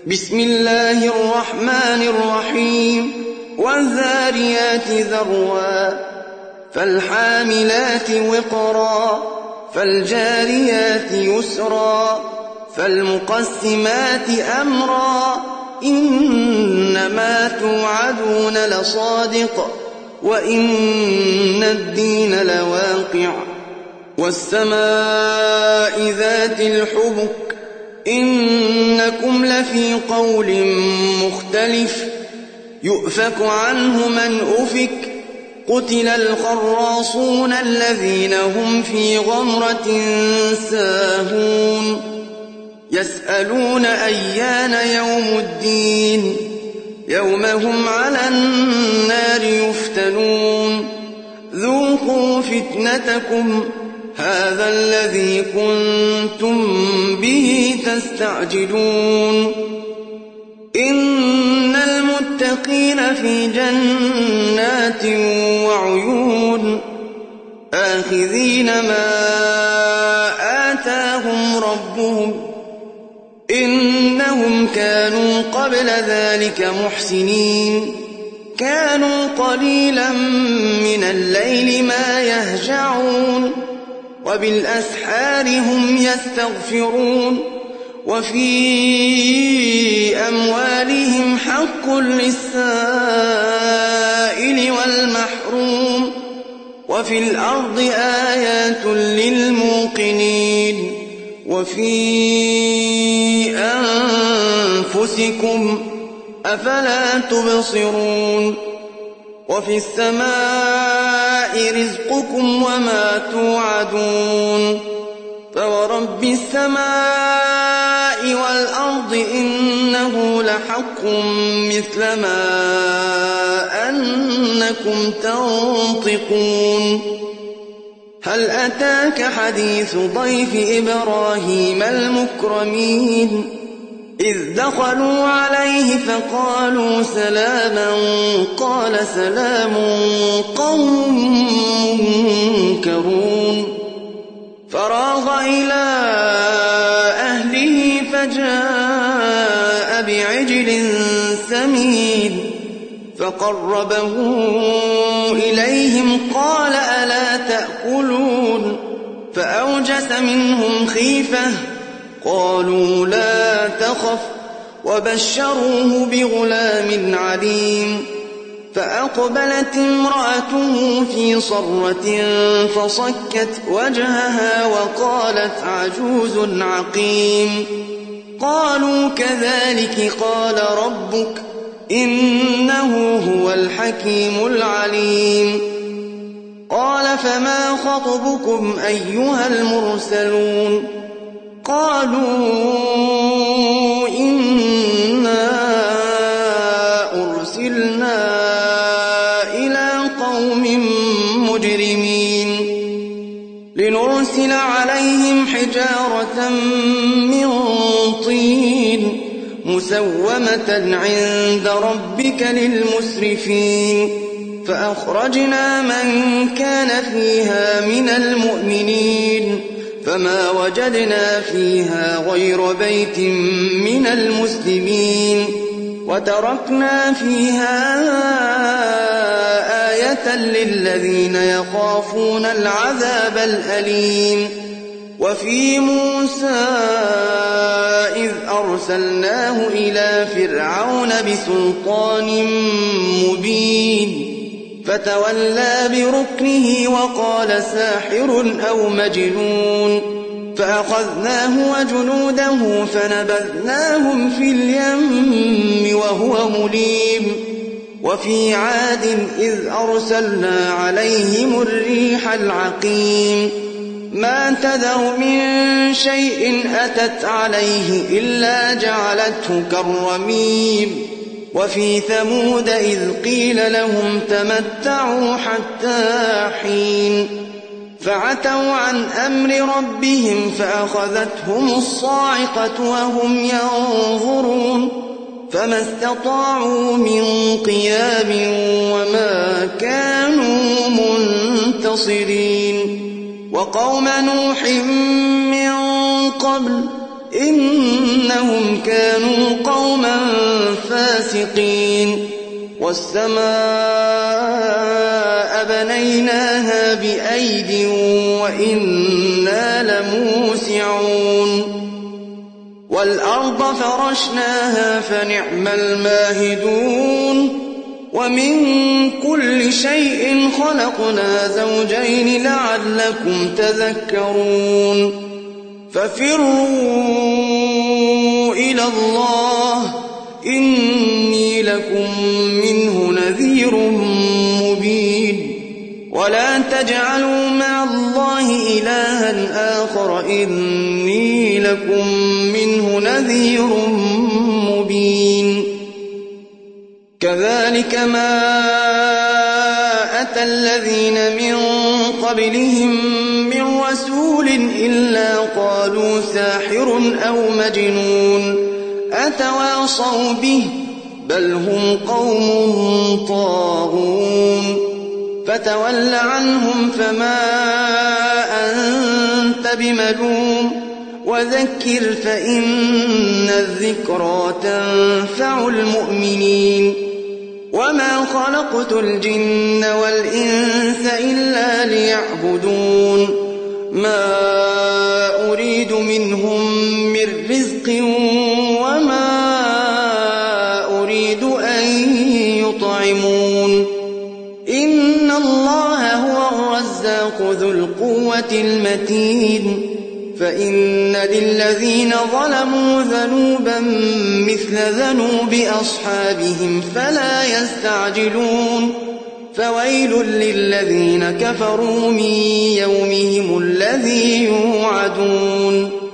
بسم الله الرحمن الرحيم والذاريات ذروا فالحاملات وقرا فالجاريات يسرا فالمقسمات أمرا إنما توعدون لصادق وإن الدين لواقع والسماء ذات الحبك إنكم لفي قول مختلف يؤفك عنه من أفك قتل الخراصون الذين هم في غمرة ساهون يسألون أيان يوم الدين يوم هم على النار يفتنون ذوقوا فتنتكم هذا الذي كنتم به تستعجلون إن المتقين في جنات وعيون آخذين ما آتاهم ربهم إنهم كانوا قبل ذلك محسنين كانوا قليلا من الليل ما يهجعون وبالأسحار هم يستغفرون وفي أموالهم حق للسائل والمحروم وفي الأرض آيات للموقنين وفي أنفسكم أفلا تبصرون وفي السماء رزقكم وما توعدون فورب السماء والأرض إنه لحق مثل ما أنكم تنطقون هل أتاك حديث ضيف إبراهيم المكرمين إذ دخلوا عليه فقالوا سلاما قال سلام قوم منكرون فراغ إلى أهله فجاء بعجل سمين فقربه إليهم قال ألا تأكلون فأوجس منهم خيفة قالوا لا تخف وبشروه بغلام عليم فأقبلت امرأته في صرة فصكت وجهها وقالت عجوز عقيم قالوا كذلك قال ربك إنه هو الحكيم العليم قال فما خطبكم أيها المرسلون قالوا إنا أرسلنا إلى قوم مجرمين لنرسل عليهم حجارة من طين مسومة عند ربك للمسرفين فأخرجنا من كان فيها من المؤمنين فما وجدنا فيها غير بيت من المسلمين وتركنا فيها آية للذين يخافون العذاب الأليم وفي موسى إذ أرسلناه إلى فرعون بسلطان مبين فتولى بركنه وقال ساحر أو مجنون فأخذناه وجنوده فنبذناهم في اليم وهو مليم وفي عاد إذ أرسلنا عليهم الريح العقيم ما تذر من شيء أتت عليه إلا جعلته كالرميم وفي ثمود إذ قيل لهم تمتعوا حتى حين فعتوا عن أمر ربهم فأخذتهم الصاعقة وهم ينظرون فما استطاعوا من قيام وما كانوا منتصرين وقوم نوح من قبل إنهم كانوا قوما فاسقين والسماء بنيناها بأيد وإنا لموسعون والأرض فرشناها فنعم الماهدون ومن كل شيء خلقنا زوجين لعلكم تذكرون ففروا إلى الله إني لكم منه نذير مبين ولا تجعلوا مع الله إلها آخر إني لكم منه نذير مبين كذلك ما أتى الذين من قبلهم من رسول إلا قالوا ساحر أو مجنون أتواصوا به بل هم قوم طاغون فتول عنهم فما أنت بملوم وذكر فإن الذكرى تنفع المؤمنين وما خلقت الجن والإنس إلا ليعبدون ما أريد منهم من رزق وما أريد أن يطعمون إن الله هو الرزاق ذو القوة المتين فإن للذين ظلموا ذنوبا مثل ذنوب أصحابهم فلا يستعجلون فويل للذين كفروا من يومهم الذي يوعدون